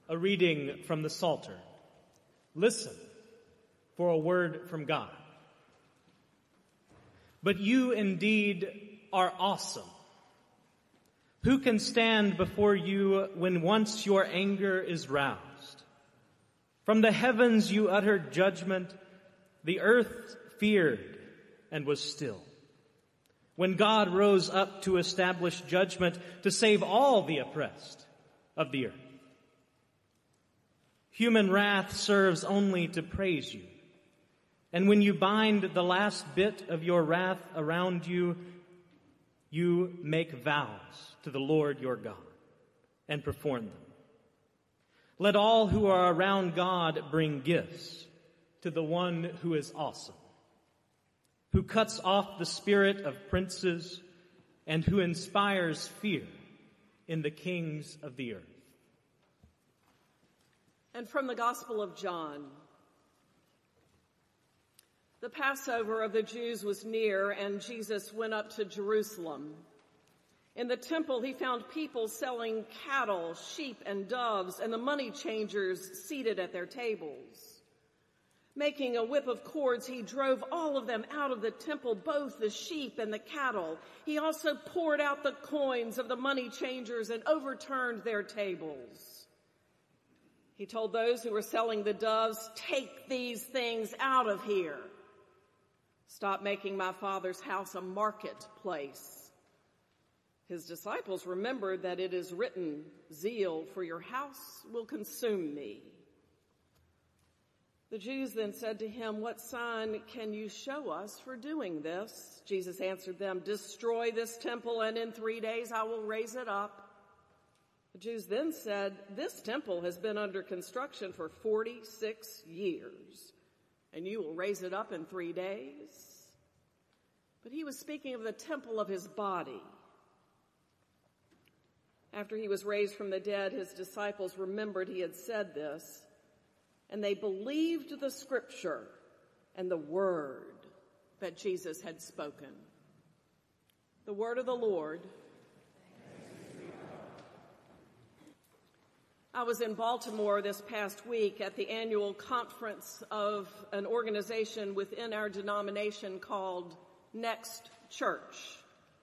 A reading from the Psalter. Listen for a word from God. But you indeed are awesome. Who can stand before you when once your anger is roused? From the heavens you uttered judgment. The earth feared and was still. When God rose up to establish judgment to save all the oppressed of the earth. Human wrath serves only to praise you. And when you bind the last bit of your wrath around you, you make vows to the Lord your God and perform them. Let all who are around God bring gifts to the one who is awesome, who cuts off the spirit of princes and who inspires fear in the kings of the earth. And from the Gospel of John. The Passover of the Jews was near, and Jesus went up to Jerusalem. In the temple, he found people selling cattle, sheep, and doves, and the money changers seated at their tables. Making a whip of cords, he drove all of them out of the temple, both the sheep and the cattle. He also poured out the coins of the money changers and overturned their tables. He told those who were selling the doves, "Take these things out of here. Stop making my Father's house a marketplace." His disciples remembered that it is written, "Zeal for your house will consume me." The Jews then said to him, "What sign can you show us for doing this?" Jesus answered them, "Destroy this temple, and in 3 days I will raise it up." The Jews then said, "This temple has been under construction for 46 years, and you will raise it up in 3 days?" But he was speaking of the temple of his body. After he was raised from the dead, his disciples remembered he had said this, and they believed the scripture and the word that Jesus had spoken. The word of the Lord. I was in Baltimore this past week at the annual conference of an organization within our denomination called Next Church.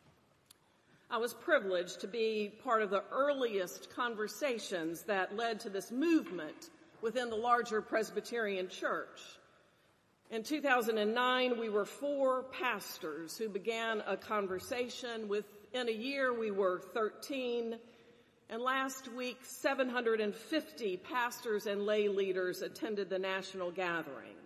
I was privileged to be part of the earliest conversations that led to this movement within the larger Presbyterian Church. In 2009, we were 4 pastors who began a conversation. Within a year, we were 13. And last week, 750 pastors and lay leaders attended the national gathering.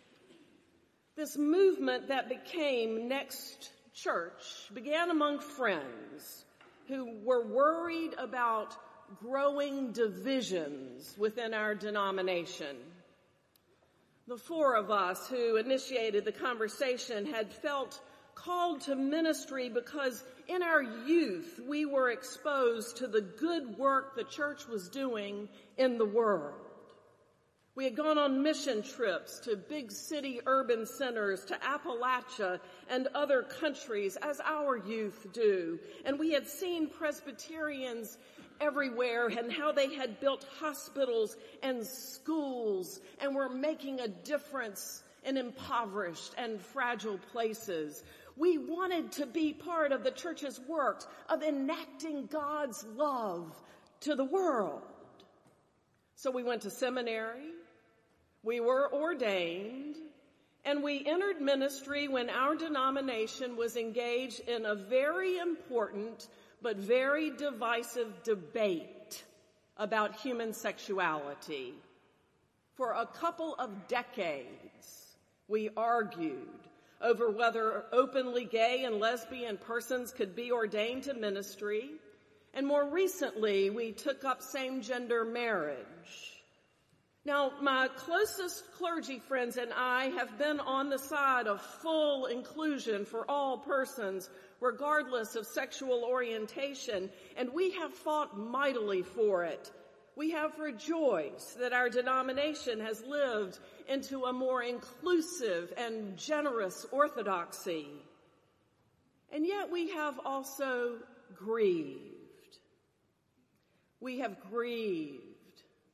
This movement that became Next Church began among friends who were worried about growing divisions within our denomination. The 4 of us who initiated the conversation had felt called to ministry because in our youth we were exposed to the good work the church was doing in the world. We had gone on mission trips to big city urban centers, to Appalachia and other countries, as our youth do. And we had seen Presbyterians everywhere and how they had built hospitals and schools and were making a difference in impoverished and fragile places. We wanted to be part of the church's work of enacting God's love to the world. So we went to seminary, we were ordained, and we entered ministry when our denomination was engaged in a very important but very divisive debate about human sexuality. For a couple of decades, we argued over whether openly gay and lesbian persons could be ordained to ministry. And more recently, we took up same-gender marriage. Now, my closest clergy friends and I have been on the side of full inclusion for all persons, regardless of sexual orientation, and we have fought mightily for it. We have rejoiced that our denomination has lived into a more inclusive and generous orthodoxy. And yet we have also grieved. We have grieved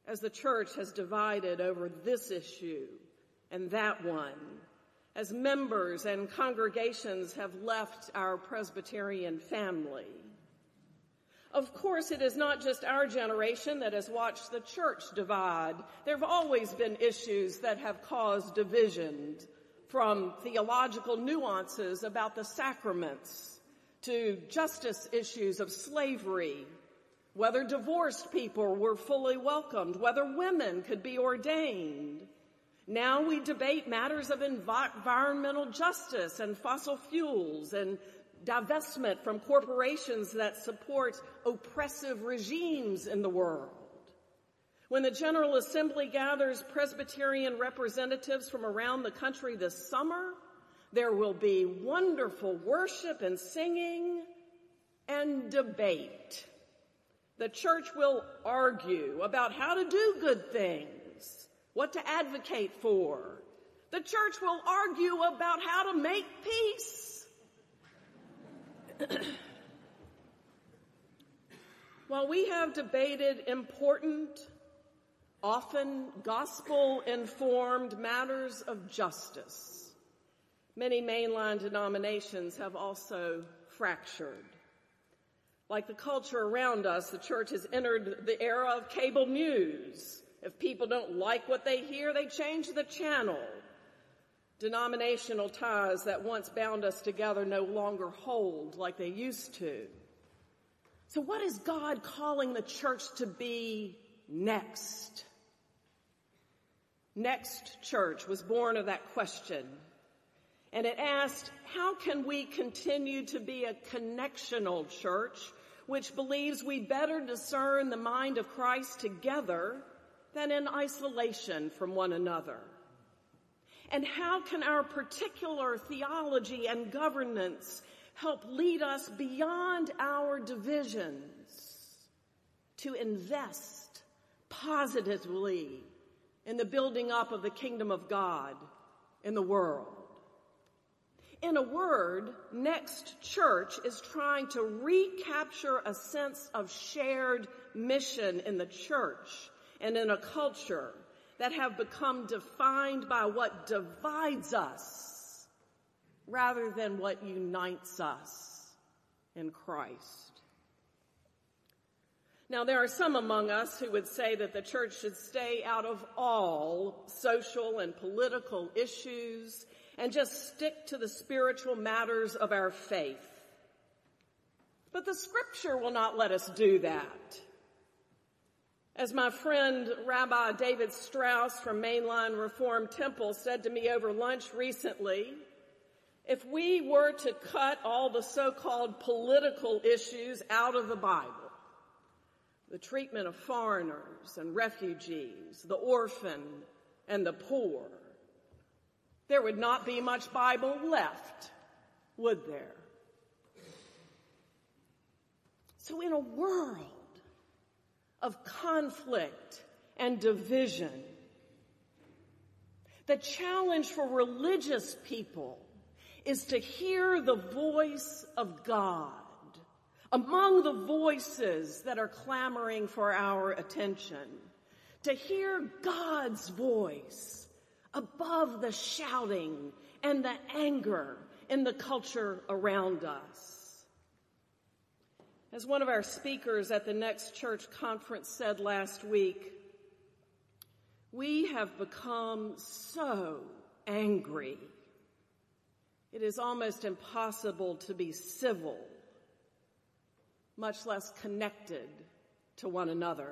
as the church has divided over this issue and that one, as members and congregations have left our Presbyterian family. Of course, it is not just our generation that has watched the church divide. There have always been issues that have caused division, from theological nuances about the sacraments to justice issues of slavery, whether divorced people were fully welcomed, whether women could be ordained. Now we debate matters of environmental justice and fossil fuels and divestment from corporations that support oppressive regimes in the world. When the General Assembly gathers Presbyterian representatives from around the country this summer, there will be wonderful worship and singing and debate. The church will argue about how to do good things, what to advocate for. The church will argue about how to make peace. While we have debated important, often gospel-informed matters of justice, many mainline denominations have also fractured. Like the culture around us, the church has entered the era of cable news. If people don't like what they hear, they change the channel. Denominational ties that once bound us together no longer hold like they used to. So what is God calling the church to be next? Next Church was born of that question. And it asked, how can we continue to be a connectional church which believes we better discern the mind of Christ together than in isolation from one another? And how can our particular theology and governance help lead us beyond our divisions to invest positively in the building up of the kingdom of God in the world? In a word, Next Church is trying to recapture a sense of shared mission in the church and in a culture that have become defined by what divides us rather than what unites us in Christ. Now, there are some among us who would say that the church should stay out of all social and political issues and just stick to the spiritual matters of our faith. But the scripture will not let us do that. As my friend Rabbi David Strauss from Mainline Reformed Temple said to me over lunch recently, if we were to cut all the so-called political issues out of the Bible, the treatment of foreigners and refugees, the orphan and the poor, there would not be much Bible left, would there? So in a world of conflict and division, the challenge for religious people is to hear the voice of God among the voices that are clamoring for our attention, to hear God's voice above the shouting and the anger in the culture around us. As one of our speakers at the Next Church conference said last week, we have become so angry. It is almost impossible to be civil, much less connected to one another.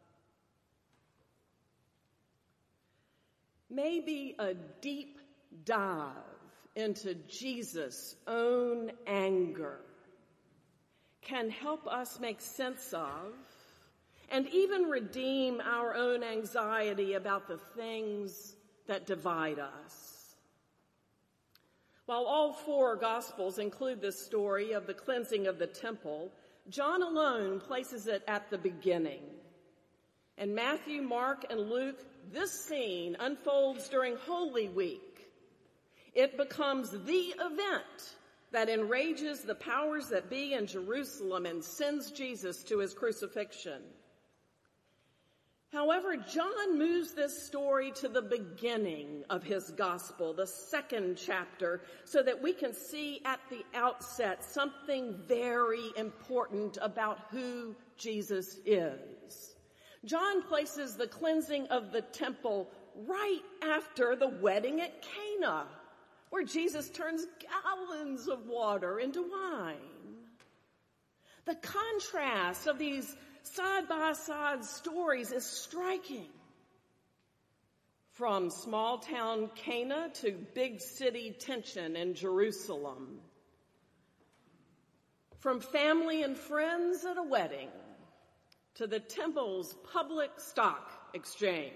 Maybe a deep dive into Jesus' own anger can help us make sense of and even redeem our own anxiety about the things that divide us. While all four Gospels include this story of the cleansing of the temple, John alone places it at the beginning. And Matthew, Mark, and Luke, this scene unfolds during Holy Week. It becomes the event that enrages the powers that be in Jerusalem and sends Jesus to his crucifixion. However, John moves this story to the beginning of his gospel, the second chapter, so that we can see at the outset something very important about who Jesus is. John places the cleansing of the temple right after the wedding at Cana, where Jesus turns gallons of water into wine. The contrast of these side-by-side stories is striking. From small-town Cana to big-city tension in Jerusalem. From family and friends at a wedding to the temple's public stock exchange.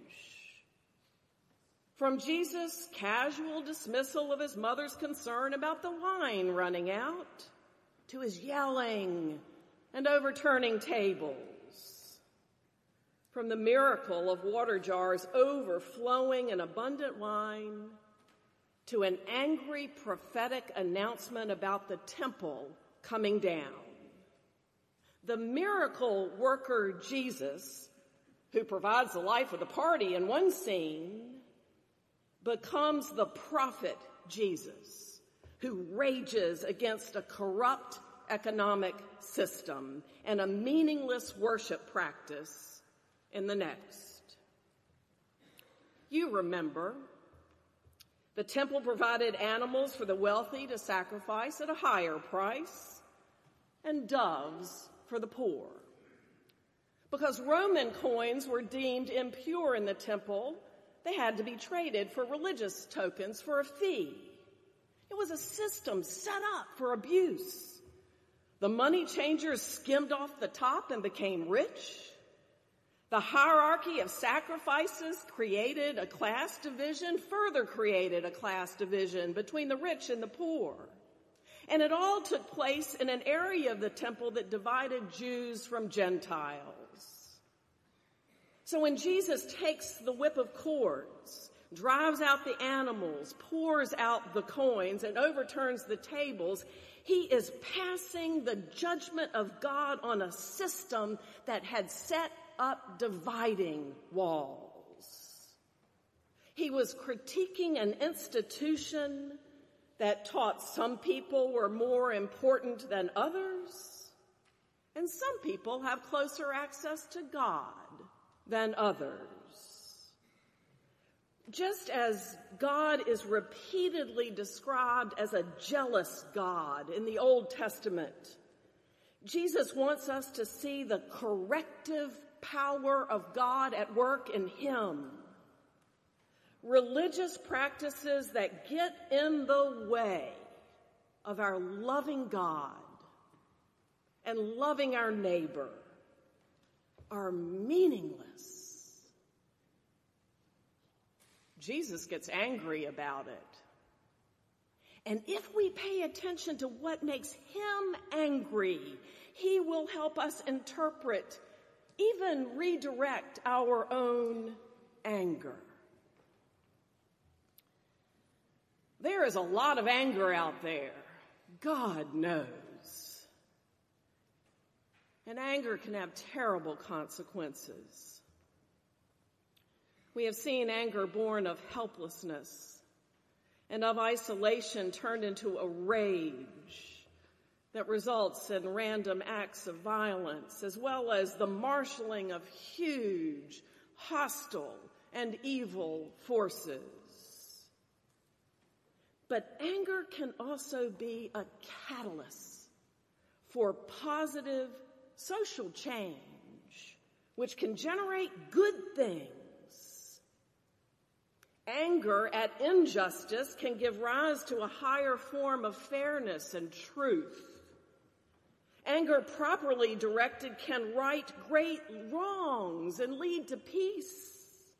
From Jesus' casual dismissal of his mother's concern about the wine running out to his yelling and overturning tables. From the miracle of water jars overflowing in abundant wine to an angry prophetic announcement about the temple coming down. The miracle worker Jesus, who provides the life of the party in one scene, becomes the prophet Jesus, who rages against a corrupt economic system and a meaningless worship practice in the next. You remember, the temple provided animals for the wealthy to sacrifice at a higher price and doves for the poor. Because Roman coins were deemed impure in the temple, they had to be traded for religious tokens for a fee. It was a system set up for abuse. The money changers skimmed off the top and became rich. The hierarchy of sacrifices created a class division, further created a class division between the rich and the poor. And it all took place in an area of the temple that divided Jews from Gentiles. So when Jesus takes the whip of cords, drives out the animals, pours out the coins, and overturns the tables, he is passing the judgment of God on a system that had set up dividing walls. He was critiquing an institution that taught some people were more important than others, and some people have closer access to God than others. Just as God is repeatedly described as a jealous God in the Old Testament, Jesus wants us to see the corrective power of God at work in him. Religious practices that get in the way of our loving God and loving our neighbor are meaningless. Jesus gets angry about it. And if we pay attention to what makes him angry, he will help us interpret, even redirect our own anger. There is a lot of anger out there. God knows. And anger can have terrible consequences. We have seen anger born of helplessness and of isolation turned into a rage that results in random acts of violence, as well as the marshaling of huge, hostile, and evil forces. But anger can also be a catalyst for positive social change, which can generate good things. Anger at injustice can give rise to a higher form of fairness and truth. Anger properly directed can right great wrongs and lead to peace.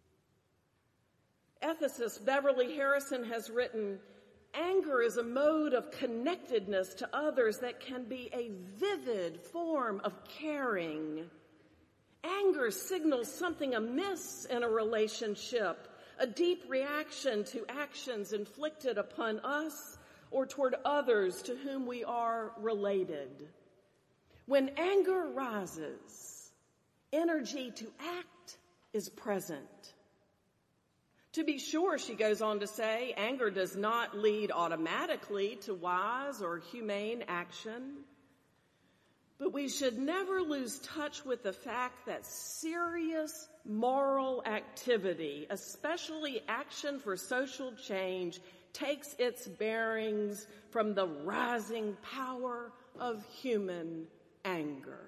Ethicist Beverly Harrison has written, "Anger is a mode of connectedness to others that can be a vivid form of caring. Anger signals something amiss in a relationship, a deep reaction to actions inflicted upon us or toward others to whom we are related. When anger rises, energy to act is present. To be sure, she goes on to say, anger does not lead automatically to wise or humane action. But we should never lose touch with the fact that serious moral activity, especially action for social change, takes its bearings from the rising power of human anger.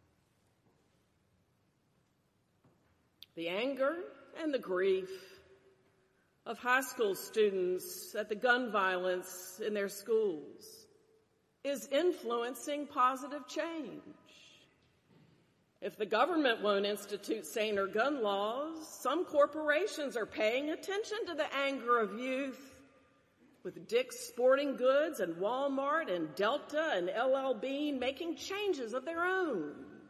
The anger and the grief of high school students at the gun violence in their schools is influencing positive change. If the government won't institute saner gun laws, some corporations are paying attention to the anger of youth, with Dick's Sporting Goods and Walmart and Delta and LL Bean making changes of their own.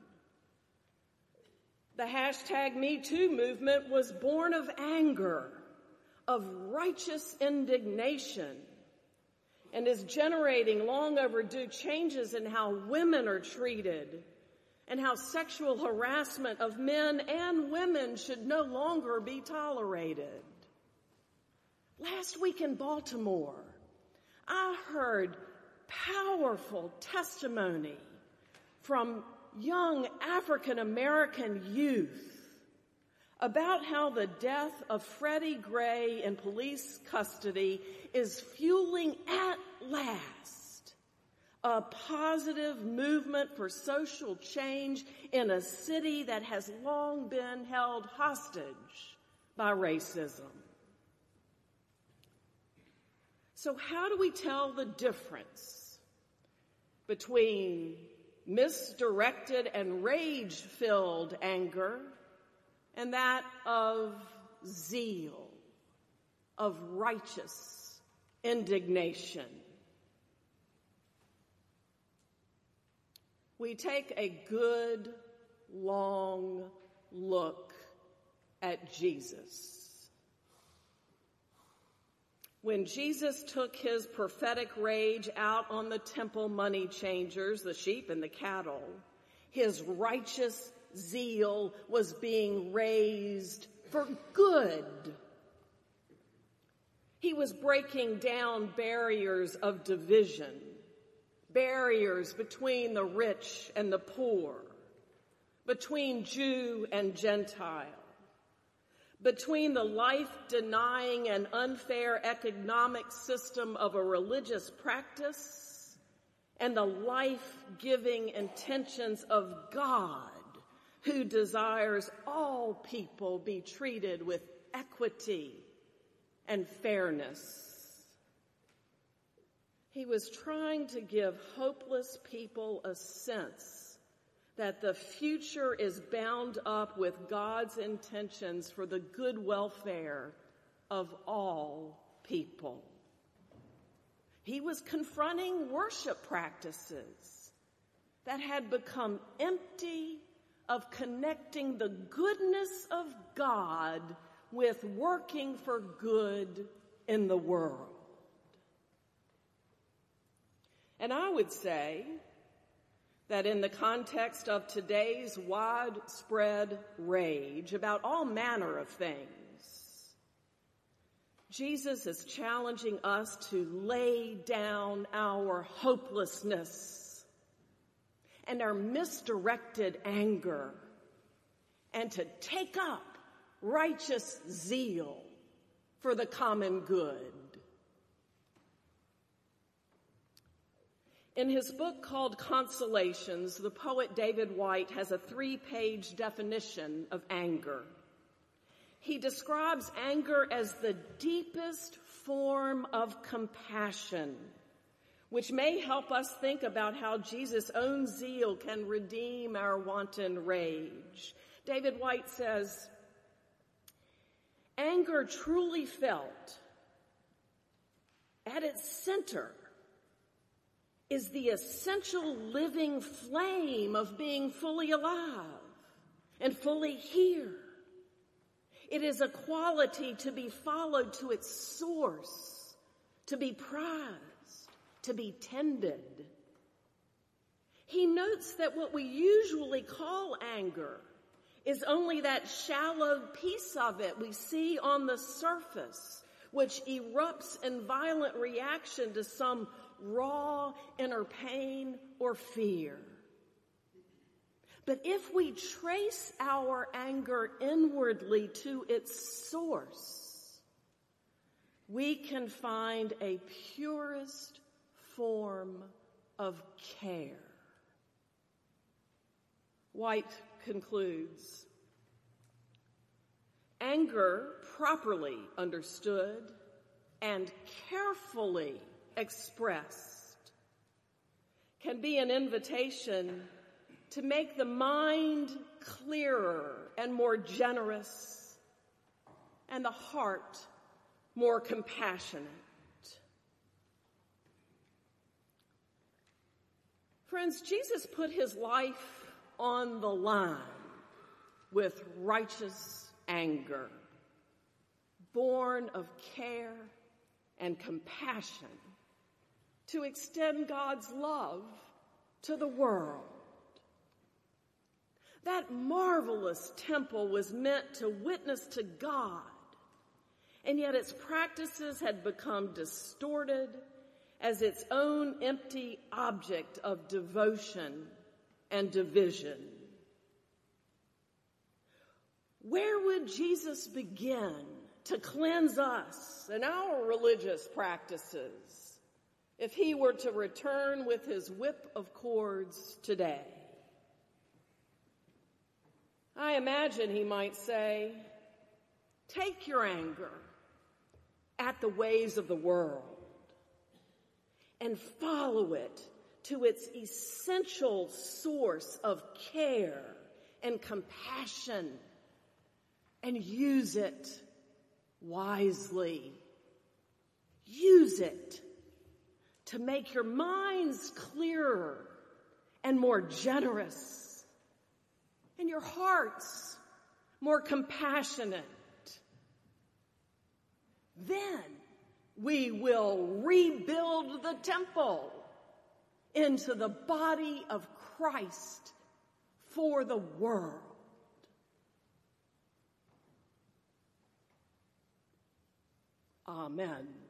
The hashtag #MeToo movement was born of anger, of righteous indignation, and is generating long overdue changes in how women are treated and how sexual harassment of men and women should no longer be tolerated. Last week in Baltimore, I heard powerful testimony from young African American youth about how the death of Freddie Gray in police custody is fueling at last a positive movement for social change in a city that has long been held hostage by racism. So how do we tell the difference between misdirected and rage-filled anger and that of zeal, of righteous indignation? We take a good, long look at Jesus. When Jesus took his prophetic rage out on the temple money changers, the sheep and the cattle, his righteous zeal was being raised for good. He was breaking down barriers of division, barriers between the rich and the poor, between Jew and Gentile, between the life-denying and unfair economic system of a religious practice and the life-giving intentions of God, who desires all people be treated with equity and fairness. He was trying to give hopeless people a sense that the future is bound up with God's intentions for the good welfare of all people. He was confronting worship practices that had become empty of connecting the goodness of God with working for good in the world. And I would say that in the context of today's widespread rage about all manner of things, Jesus is challenging us to lay down our hopelessness and our misdirected anger and to take up righteous zeal for the common good. In his book called Consolations, the poet David White has a 3-page definition of anger. He describes anger as the deepest form of compassion, which may help us think about how Jesus' own zeal can redeem our wanton rage. David White says, anger truly felt at its center is the essential living flame of being fully alive and fully here. It is a quality to be followed to its source, to be prized, to be tended. He notes that what we usually call anger is only that shallow piece of it we see on the surface, which erupts in violent reaction to some raw inner pain or fear. But if we trace our anger inwardly to its source, we can find a purest form of care. White concludes, anger properly understood and carefully expressed can be an invitation to make the mind clearer and more generous and the heart more compassionate. Friends, Jesus put his life on the line with righteous anger, born of care and compassion, to extend God's love to the world. That marvelous temple was meant to witness to God, and yet its practices had become distorted as its own empty object of devotion and division. Where would Jesus begin to cleanse us and our religious practices if he were to return with his whip of cords today? I imagine he might say, take your anger at the ways of the world and follow it to its essential source of care and compassion, and use it wisely. Use it to make your minds clearer and more generous, and your hearts more compassionate. Then we will rebuild the temple into the body of Christ for the world. Amen.